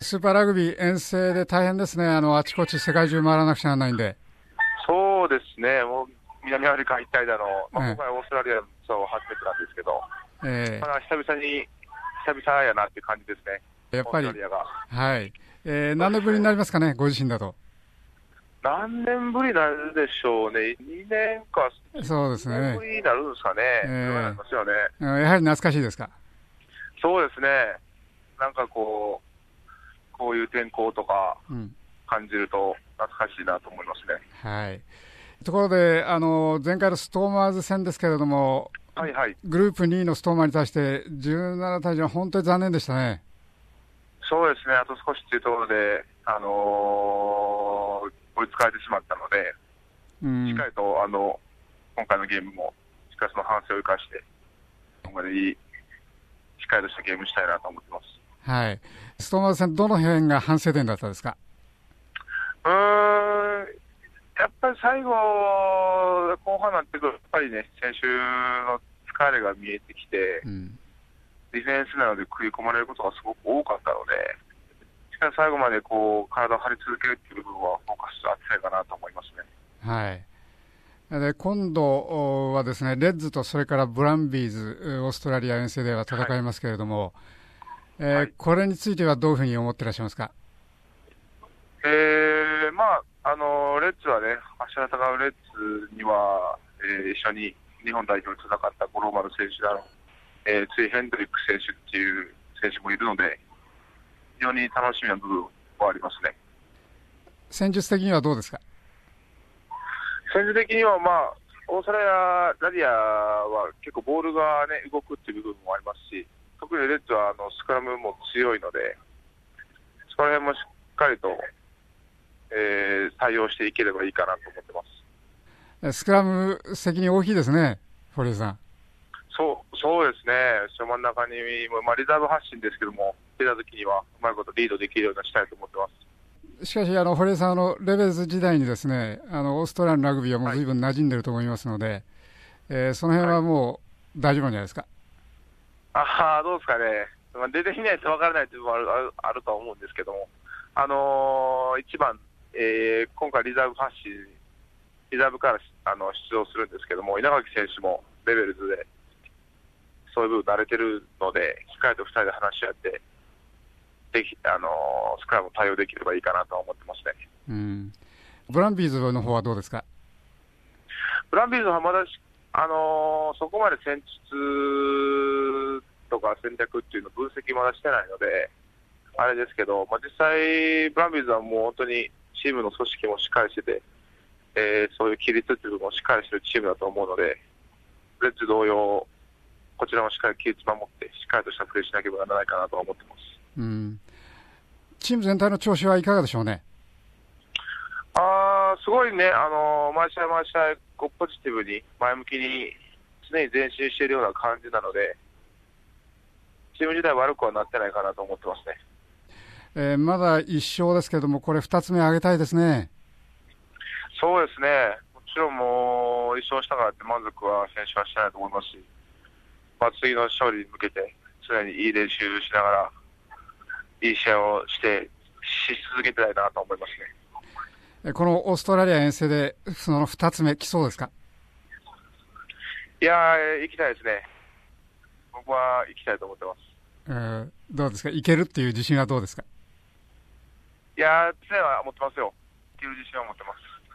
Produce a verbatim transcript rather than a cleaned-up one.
スーパーラグビー遠征で大変ですね。あのあちこち世界中回らなくちゃならないんで。 そうですね、もう南アフリカ一帯だの、まあ、 ええ今回オーストラリアのツアーは初めてなんですけど、 えまだ久々に、久々やなっていう感じですね、 ー、やっぱり、 オーストラリアが。 はい、えー、何年ぶりになりますかね、ご自身だと。 何年ぶりになるでしょうね、にねんか、 そうですね。 にねんぶりになるんですかね、 ええそうなりますよね。 やはり懐かしいですか。 そうですね、なんかこう、こういう天候とかうん感じると懐かしいなと思いますね。 はい、ところであの前回のストーマーズ戦ですけれども、 はいはい、 グループにいのストーマーに対してじゅうななたいじゅう、本当に残念でしたね。 そうですね、あと少しというところで、あのー追いつかれてしまったので、 うんしっかりとあの今回のゲームも、しっかりその反省を生かして、今までいい、しっかりとしたゲームしたいなと思ってます。 はい、ストーマーズ戦、どの辺が反省点だったですか。 うーん、やっぱり最後、後半になってくると、やっぱりね、選手の疲れが見えてきて、 うんディフェンスなので食い込まれることがすごく多かったので、しっかり最後までこう体を張り続けるっていう部分は、フォーカス当てたいかなと思いますね。 はい、で今度はですね、レッズとそれからブランビーズ、オーストラリア遠征では戦いますけれども、えーはい、 これについてはどういうふうに思ってらっしゃいますか。 えー、まあ、あのレッズはね、明日戦うレッズには、えー一緒に日本代表で戦った五郎丸選手だろう、えー、ついヘンドリック選手っていう選手もいるので、非常に楽しみな部分はありますね。 戦術的にはどうですか。 戦術的には、まあ、オーストラリアは結構ボールが、ね、動くっていう部分もありますし、特にレッズはあのスクラムも強いので、そこら辺もしっかりと、えー対応していければいいかなと思ってます。 スクラム責任大きいですね、堀江さん。 そうそうですね、真ん中に、まあ、リザーブ発進ですけども、出たときにはうまいことリードできるようにしたいと思ってます。 しかしあの堀江さん、あのレベルズ時代にですね、あのオーストラリアのラグビーはもう随分馴染んでると思いますので、はい、えー、その辺はもう大丈夫なんじゃないですか。 ああ、どうですかね、まあ、出てみないと分からないという部分もある、ある、あるとは思うんですけども、あのー、一番、えー、今回リザーブ発進、リザーブからあの出場するんですけども、稲垣選手もレベルズでそういう部分慣れてるので、しっかりとふたりで話し合ってでき、あのー、スクラムを対応できればいいかなと思ってますね。 うん、ブランビーズの方はどうですか。 ブランビーズはまだ、あのー、そこまで戦術とか戦略っていうのを分析まだしてないので、あれですけど、まあ、実際、ブランビーズはもう本当にチームの組織もしっかりしてて、えー、そういう規律っていう部分もしっかりしてるチームだと思うので、レッズ同様、こちらもしっかり規律守って、しっかりとしたプレーしなければならないかなと思ってます。 うん、チーム全体の調子はいかがでしょうね。 あーすごいね、あのー、毎試合毎試合こうポジティブに前向きに常に前進しているような感じなので、チーム自体悪くはなってないかなと思ってますね。 えー、まだいっ勝ですけれども、これふたつめ上げたいですね。 そうですね、もちろんもういっ勝したからって満足は選手はしてないと思いますし、まあ、次の勝利に向けて常にいい練習しながらいい試合をしてし続けたいなと思いますね。このオーストラリア遠征でそのふたつめ来そうですか。 いやー、行きたいですね。僕は行きたいと思ってます。 えー、どうですか、いけるっていう自信はどうですか。 いやー、常は持ってますよ。行ける自信は持ってます。